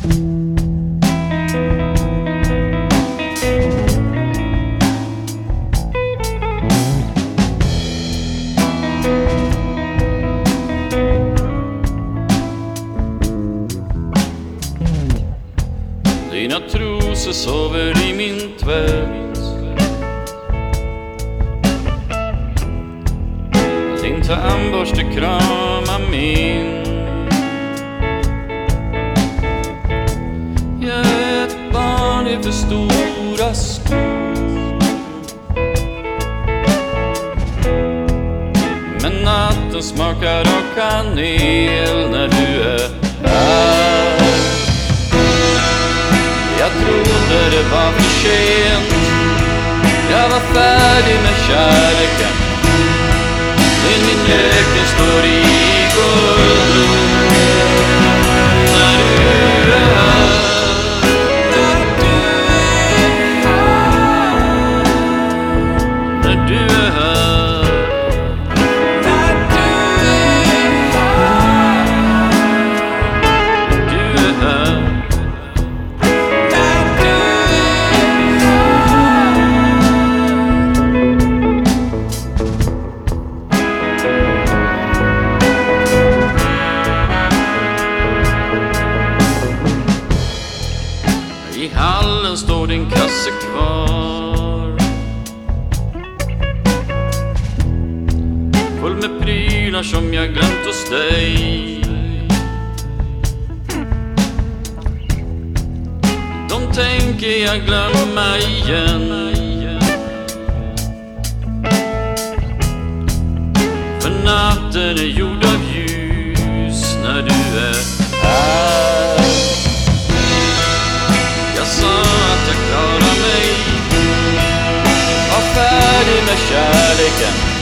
Dina trosor sover i min tvätt. Din tandborste kramar min. Jag är ett barn i för stora skor. Men natten smakar av kanel när du är här. Jag trodde det var för sent. Jag var färdig med kärleken. Men min öken står i guld. När du är här. När du är här. Du är här. I hallen står din kasse kvar, full med prylar som jag glömt hos dig. De tänker jag glömma igen. För natten är gjord av ljus när du är här. Jag sa att jag klarar mig, var färdig med kärleken.